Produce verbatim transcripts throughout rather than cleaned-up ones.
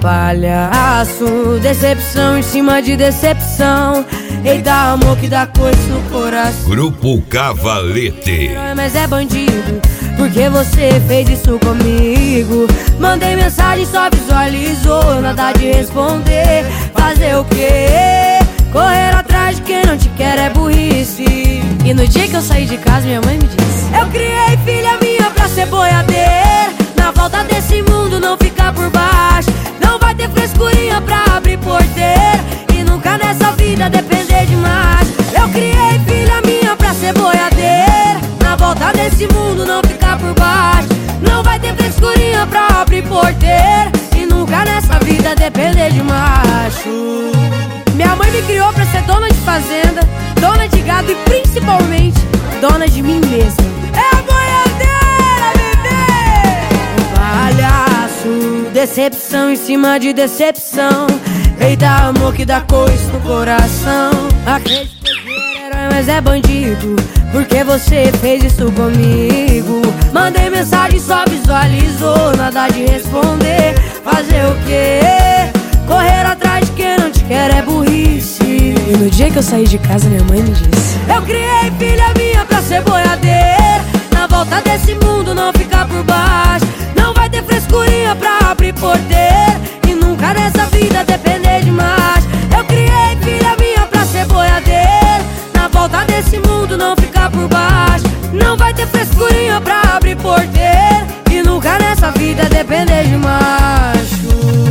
Palhaço, decepção em cima de decepção. Eita, amor que dá coisa no coração. Grupo Cavalete. Mas é bandido, porque você fez isso comigo. Mandei mensagem, só visualizou, nada de responder. Fazer o quê? Correr atrás de quem não te quer é burrice. E no dia que eu saí de casa, minha mãe me disse: eu criei filha minha pra ser boiadeira. Na volta desse mundo não ficar por baixo. Não vai ter frescurinha pra abrir porteira. E nunca nessa vida depender demais. Eu criei filha minha pra ser boiadeira. Na volta desse mundo não ficar por baixo. Não vai ter frescurinha pra abrir porteira. E nunca nessa vida depender de macho. Minha mãe me criou pra ser dona de fazenda, dona de gado e principalmente dona de mim mesma. É a boiadeira, bebê! Palhaço, decepção em cima de decepção. Eita, amor que dá coisa no coração. Acredito que era herói, mas é bandido, porque você fez isso comigo. Mandei mensagem, só visualizou, nada de responder. Fazer o quê? Correr atrás de quem não te quer é burrice. E no dia que eu saí de casa, minha mãe me disse: eu criei filha minha pra ser boiadeira. Na volta desse mundo não ficar por baixo. Não vai ter frescurinha pra abrir porteira. E nunca nessa vida depender de mais. Eu criei filha minha pra ser boiadeira. Na volta desse mundo não ficar por baixo. Não vai ter frescurinha pra abrir porteira. E nunca nessa vida depender de macho.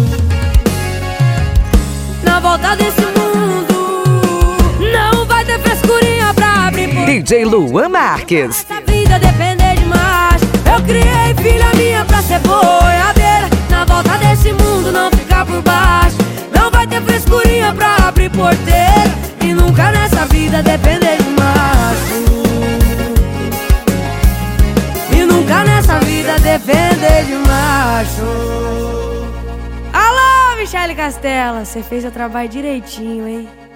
Na volta desse mundo não vai ter frescurinha pra abrir porteira. D J Luan Marques. Nessa vida depender de macho. Eu criei filha minha pra ser boiadeira. Na volta desse mundo não ficar por baixo. Não vai ter frescurinha pra abrir porteira. E nunca nessa vida depender de macho. E nunca nessa vida depender de macho. Alô, Michele Castela, você fez o trabalho direitinho, hein?